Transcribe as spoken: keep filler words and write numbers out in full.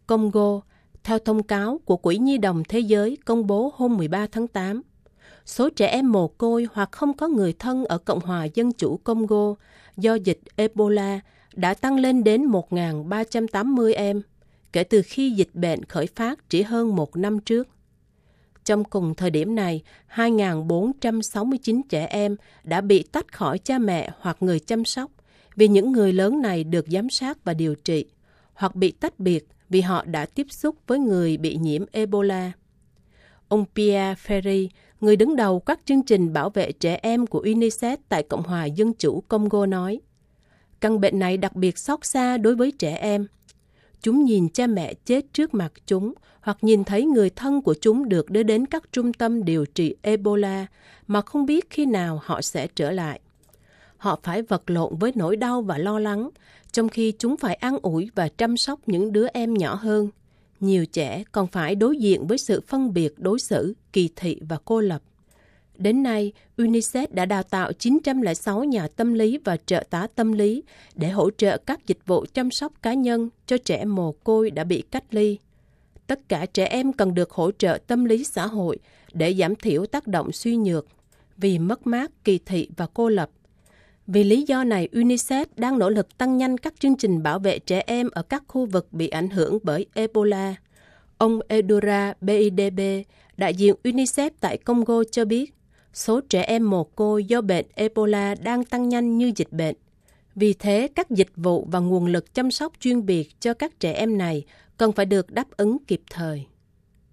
Congo, theo thông cáo của Quỹ Nhi đồng Thế giới công bố hôm mười ba tháng tám, số trẻ em mồ côi hoặc không có người thân ở Cộng hòa Dân chủ Congo do dịch Ebola đã tăng lên đến một nghìn ba trăm tám mươi em, kể từ khi dịch bệnh khởi phát chỉ hơn một năm trước. Trong cùng thời điểm này, hai nghìn bốn trăm sáu mươi chín trẻ em đã bị tách khỏi cha mẹ hoặc người chăm sóc vì những người lớn này được giám sát và điều trị, hoặc bị tách biệt vì họ đã tiếp xúc với người bị nhiễm Ebola. Ông Pierre Ferry, người đứng đầu các chương trình bảo vệ trẻ em của UNICEF tại Cộng hòa Dân chủ Congo nói, căn bệnh này đặc biệt xót xa đối với trẻ em. Chúng nhìn cha mẹ chết trước mặt chúng, hoặc nhìn thấy người thân của chúng được đưa đến các trung tâm điều trị Ebola mà không biết khi nào họ sẽ trở lại. Họ phải vật lộn với nỗi đau và lo lắng, trong khi chúng phải an ủi và chăm sóc những đứa em nhỏ hơn. Nhiều trẻ còn phải đối diện với sự phân biệt đối xử, kỳ thị và cô lập. Đến nay, UNICEF đã đào tạo chín trăm lẻ sáu nhà tâm lý và trợ tá tâm lý để hỗ trợ các dịch vụ chăm sóc cá nhân cho trẻ mồ côi đã bị cách ly. Tất cả trẻ em cần được hỗ trợ tâm lý xã hội để giảm thiểu tác động suy nhược, vì mất mát, kỳ thị và cô lập. Vì lý do này, UNICEF đang nỗ lực tăng nhanh các chương trình bảo vệ trẻ em ở các khu vực bị ảnh hưởng bởi Ebola. Ông Edura Bidebe, đại diện UNICEF tại Congo cho biết, số trẻ em mồ côi do bệnh Ebola đang tăng nhanh như dịch bệnh. Vì thế, các dịch vụ và nguồn lực chăm sóc chuyên biệt cho các trẻ em này cần phải được đáp ứng kịp thời.